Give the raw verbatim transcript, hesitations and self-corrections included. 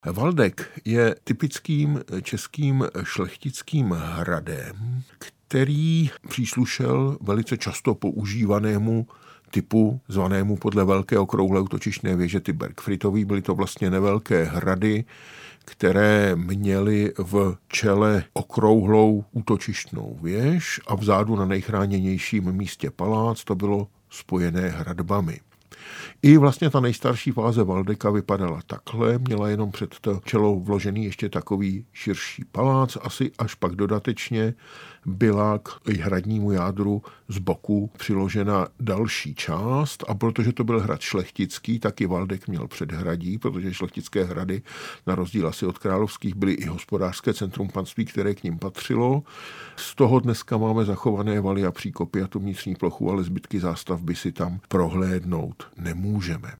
Valdek je typickým českým šlechtickým hradem, který příslušel velice často používanému typu, zvanému podle velké okrouhlé útočištné věže ty Bergfritový. Byly to vlastně nevelké hrady, které měly v čele okrouhlou útočištnou věž a vzadu na nejchráněnějším místě palác. To bylo spojené hradbami. I vlastně ta nejstarší fáze Valdeka vypadala takhle, měla jenom před to čelo vložený ještě takový širší palác, asi až pak dodatečně byla k hradnímu jádru z boku přiložena další část a protože to byl hrad šlechtický, tak i Valdek měl předhradí, protože šlechtické hrady, na rozdíl asi od královských, byly i hospodářské centrum panství, které k nim patřilo. Z toho dneska máme zachované valy a příkopy a tu vnitřní plochu, ale zbytky zástavby si tam prohlédnout nemůžeme.